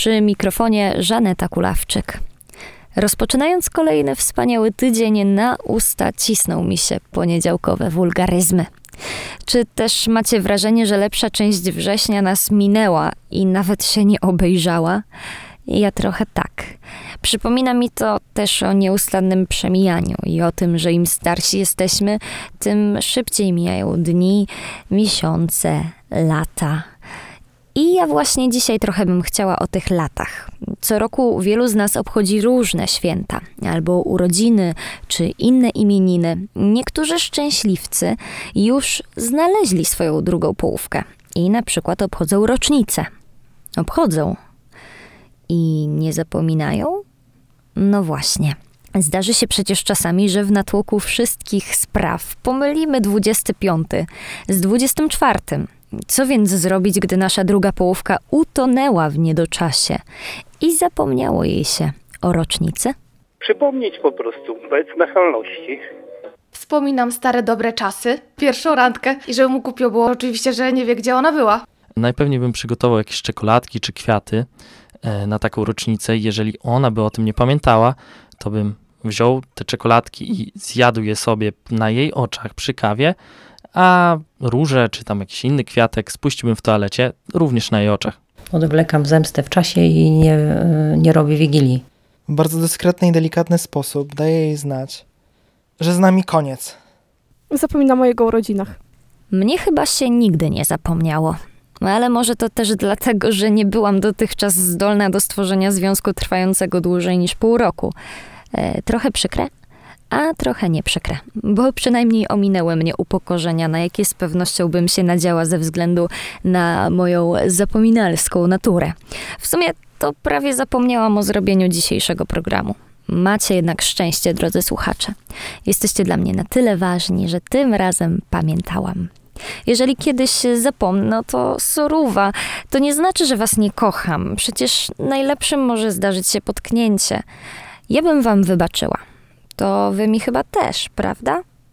Przy mikrofonie Żaneta Kulawczyk. Rozpoczynając kolejny wspaniały tydzień, na usta cisną mi się poniedziałkowe wulgaryzmy. Czy też macie wrażenie, że lepsza część września nas minęła i nawet się nie obejrzała? Ja trochę tak. Przypomina mi to też o nieustannym przemijaniu i o tym, że im starsi jesteśmy, tym szybciej mijają dni, miesiące, lata. I ja właśnie dzisiaj trochę bym chciała o tych latach. Co roku wielu z nas obchodzi różne święta, albo urodziny, czy inne imieniny. Niektórzy szczęśliwcy już znaleźli swoją drugą połówkę i na przykład obchodzą rocznicę. Obchodzą. I nie zapominają? No właśnie. Zdarzy się przecież czasami, że w natłoku wszystkich spraw pomylimy 25 z 24. Co więc zrobić, gdy nasza druga połówka utonęła w niedoczasie i zapomniało jej się o rocznicy? Przypomnieć po prostu, bez nachalności. Wspominam stare dobre czasy, pierwszą randkę i żeby mu kupił, bo oczywiście, że nie wie, gdzie ona była. Najpewniej bym przygotował jakieś czekoladki czy kwiaty na taką rocznicę. Jeżeli ona by o tym nie pamiętała, to bym wziął te czekoladki i zjadł je sobie na jej oczach przy kawie, a róże czy tam jakiś inny kwiatek spuściłbym w toalecie również na jej oczach. Odwlekam zemstę w czasie i nie robię wigilii. W bardzo dyskretny i delikatny sposób daję jej znać, że z nami koniec. Zapominam o jego urodzinach. Mnie chyba się nigdy nie zapomniało. Ale może to też dlatego, że nie byłam dotychczas zdolna do stworzenia związku trwającego dłużej niż pół roku. Trochę przykre, a trochę nie przykre, bo przynajmniej ominęły mnie upokorzenia, na jakie z pewnością bym się nadziała ze względu na moją zapominalską naturę. W sumie to prawie zapomniałam o zrobieniu dzisiejszego programu. Macie jednak szczęście, drodzy słuchacze. Jesteście dla mnie na tyle ważni, że tym razem pamiętałam. Jeżeli kiedyś zapomnę, no to soruwa. To nie znaczy, że was nie kocham. Przecież najlepszym może zdarzyć się potknięcie. Ja bym wam wybaczyła. To wy mi chyba też, prawda?